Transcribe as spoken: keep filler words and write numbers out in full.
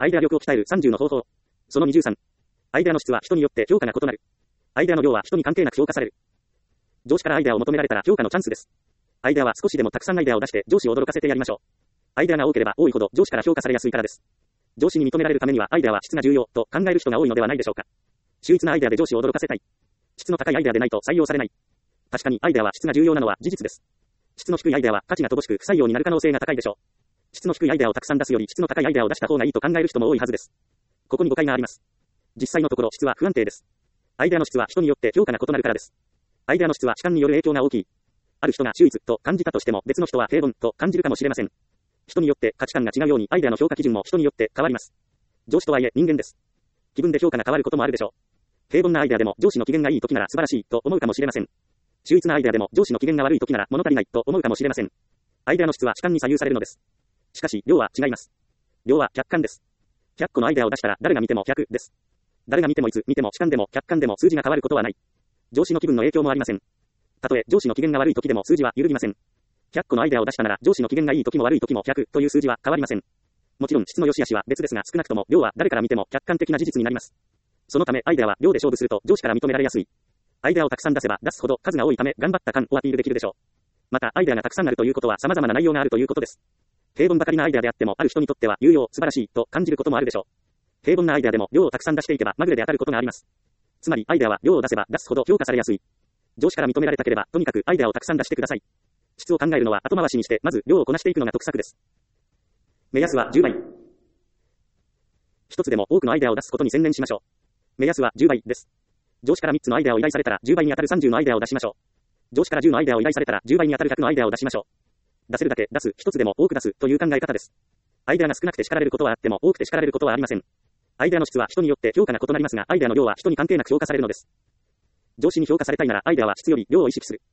アイデア力を鍛えるさんじゅうの方法。そのにじゅうさん。アイデアの質は人によって評価が異なる。アイデアの量は人に関係なく評価される。上司からアイデアを求められたら評価のチャンスです。アイデアは少しでもたくさんアイデアを出して上司を驚かせてやりましょう。アイデアが多ければ多いほど上司から評価されやすいからです。上司に認められるためにはアイデアは質が重要と考える人が多いのではないでしょうか。秀逸なアイデアで上司を驚かせたい。質の高いアイデアでないと採用されない。確かにアイデアは質が重要なのは事実です。質の低いアイデアは価値が乏しく不採用になる可能性が高いでしょう。質の低いアイデアをたくさん出すより質の高いアイデアを出した方がいいと考える人も多いはずです。ここに誤解があります。実際のところ質は不安定です。アイデアの質は人によって評価が異なるからです。アイデアの質は主観による影響が大きい。ある人が秀逸と感じたとしても別の人は平凡と感じるかもしれません。人によって価値観が違うようにアイデアの評価基準も人によって変わります。上司とはいえ人間です。気分で評価が変わることもあるでしょう。平凡なアイデアでも上司の機嫌がいい時なら素晴らしいと思うかもしれません。秀逸なアイデアでも上司の機嫌が悪い時なら物足りないと思うかもしれません。アイデアの質は主観に左右されるのです。しかし量は違います。量は客観です。ひゃっこのアイデアを出したら誰が見てもひゃくです。誰が見てもいつ見ても主観でも客観でも数字が変わることはない。上司の気分の影響もありません。たとえ上司の機嫌が悪い時でも数字は揺るぎません。ひゃっこのアイデアを出したなら上司の機嫌がいい時も悪い時もひゃくという数字は変わりません。もちろん質の良し悪しは別ですが少なくとも量は誰から見ても客観的な事実になります。そのためアイデアは量で勝負すると上司から認められやすい。アイデアをたくさん出せば出すほど数が多いため頑張った感をアピールできるでしょう。またアイデアがたくさんあるということは様々な内容があるということです。平凡ばかりなアイデアであってもある人にとっては有用、素晴らしいと感じることもあるでしょう。平凡なアイデアでも量をたくさん出していけばまぐれで当たることがあります。つまりアイデアは量を出せば出すほど評価されやすい。上司から認められたければとにかくアイデアをたくさん出してください。質を考えるのは後回しにしてまず量をこなしていくのが得策です。目安はじゅうばい。一つでも多くのアイデアを出すことに専念しましょう。目安はじゅうばいです。上司からみっつのアイデアを依頼されたらじゅうばいに当たるさんじゅうのアイデアを出しましょう。上司からじゅうのアイデアを依頼されたらじゅうばいに当たるひゃくのアイデアを出しましょう。出せるだけ出す、一つでも多く出すという考え方です。アイデアが少なくて叱られることはあっても多くて叱られることはありません。アイデアの質は人によって評価が異なりますがアイデアの量は人に関係なく評価されるのです。上司に評価されたいならアイデアは質より量を意識する。